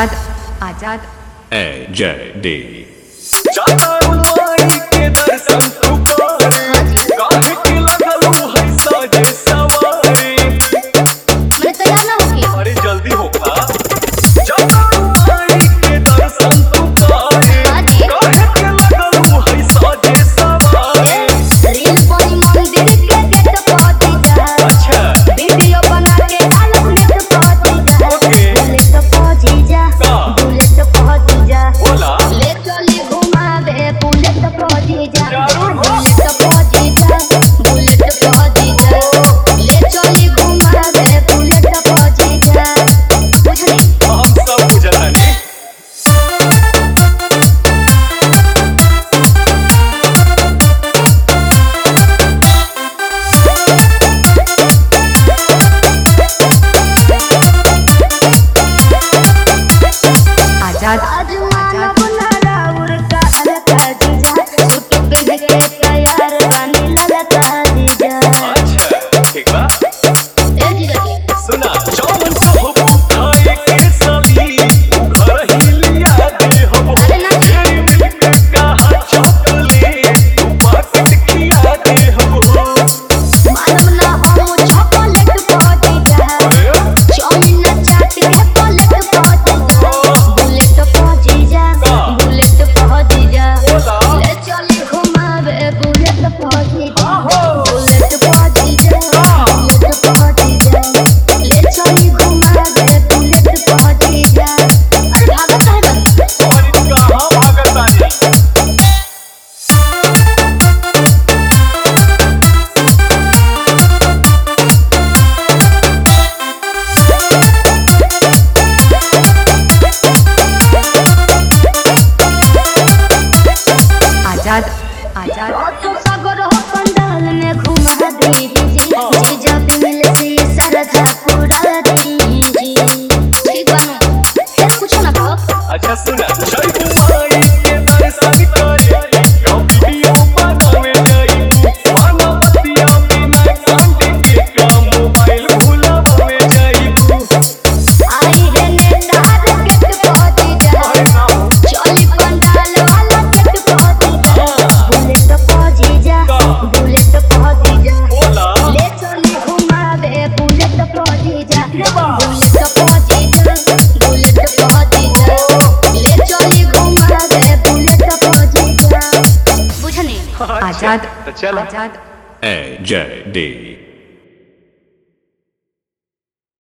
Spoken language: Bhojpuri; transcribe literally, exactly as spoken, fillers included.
आजाद आजाद ए जे डी अरे जल्दी होगा आजाद आजाद सागर हो पंडाल में घुमा दे जी जब मिले से सरधा पूरा दे जी ठीक बानो फिर कुछ ना कहो। अच्छा सुना जय कुमारी के दर्शन करे यो वीडियो बनावे जाई माना बतिया बिना कांटे के का मोबाइल भुलावे जाई आई है नेतार के पहुंची जा चली पंडाल वाला के पहुंची जा बुलेट पहुंची जा बुलेट पहुंची जा ले चली घुमा दे बुलेट पहुंची जा बुलेट पहुंची जा बुलेट पहुंची जा ले चली घुमा दे बुलेट पहुंची जा बुझनी आजाद तो चल आजाद ए जे डी।